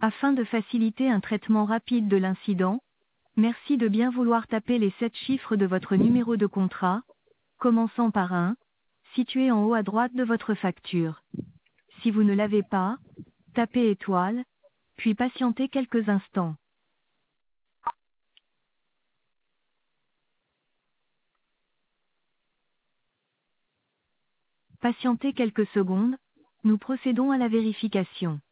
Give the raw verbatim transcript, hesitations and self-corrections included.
Afin de faciliter un traitement rapide de l'incident, merci de bien vouloir taper les sept chiffres de votre numéro de contrat, commençant par un, situé en haut à droite de votre facture. Si vous ne l'avez pas, tapez étoile, puis patientez quelques instants. Patientez quelques secondes, nous procédons à la vérification.